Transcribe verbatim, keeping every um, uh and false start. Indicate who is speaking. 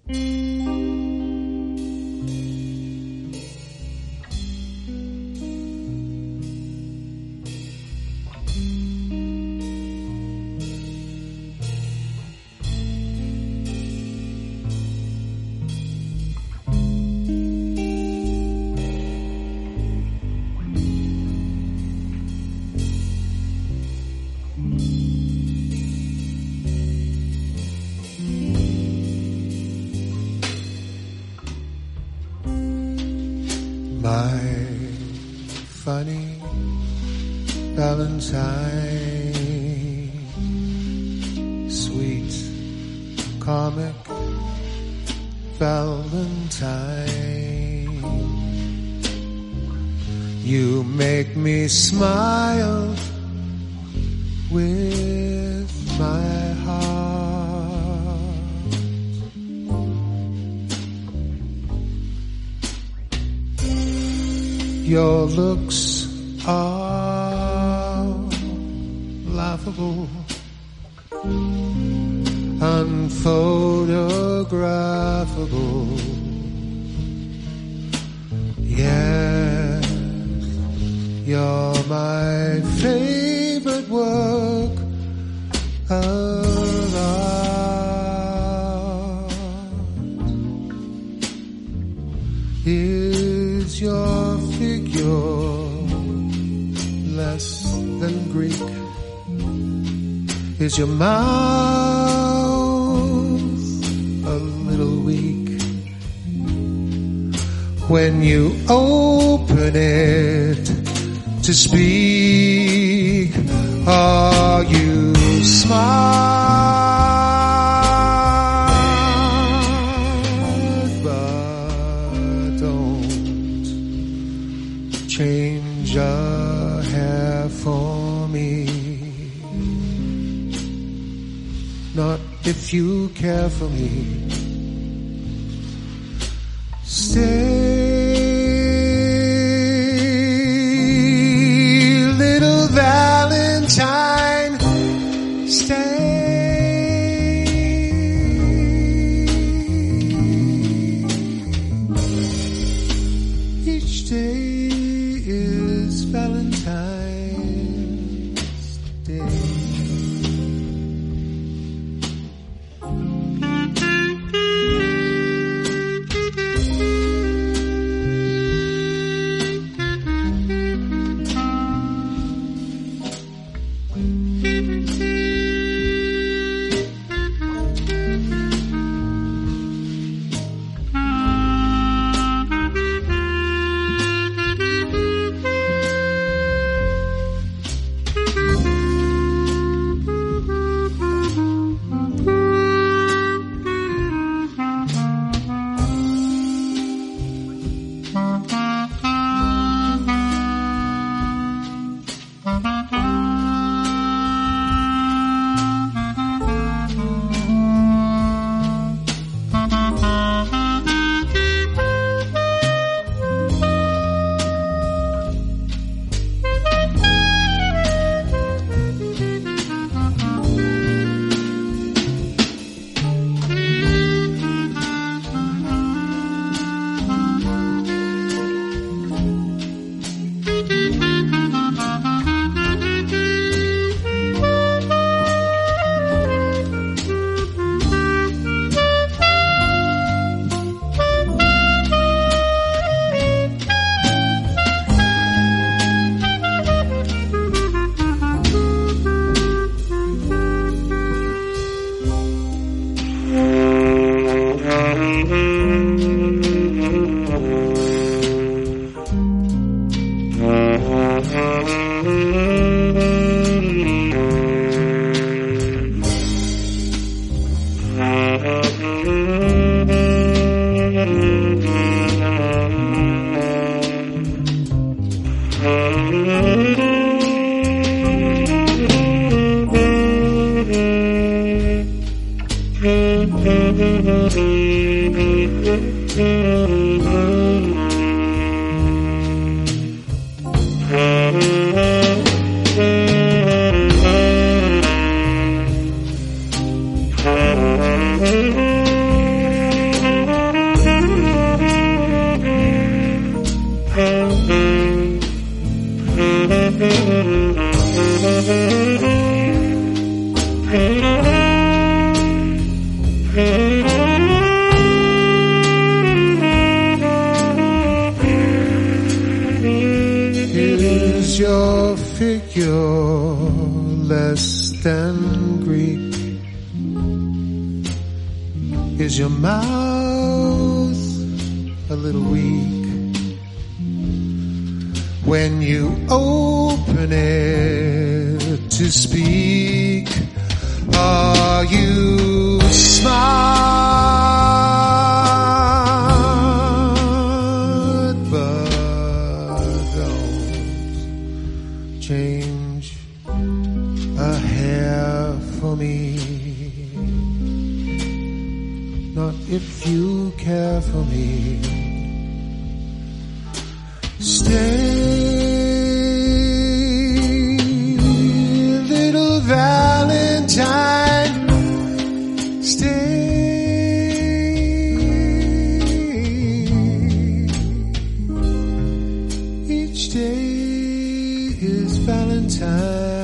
Speaker 1: My funny Valentine, sweet comic Valentine, you make me smile with my heart. Your looks are laughable, unphotographable. Yes, you're my favorite work of art. Is your figure less than Greek? Is your mouth a little weak? When you open it to speak, are you smart? But don't change a hair for me, not if you care for me. Stay, little Valentine, stay. Each day is Valentine's Day. if you're less than Greek? Is your mouth a little weak when you open it to speak? Are you smart? But don't change a hair for me. Not if you care for me. Stay, little Valentine. Stay. Each day is Valentine.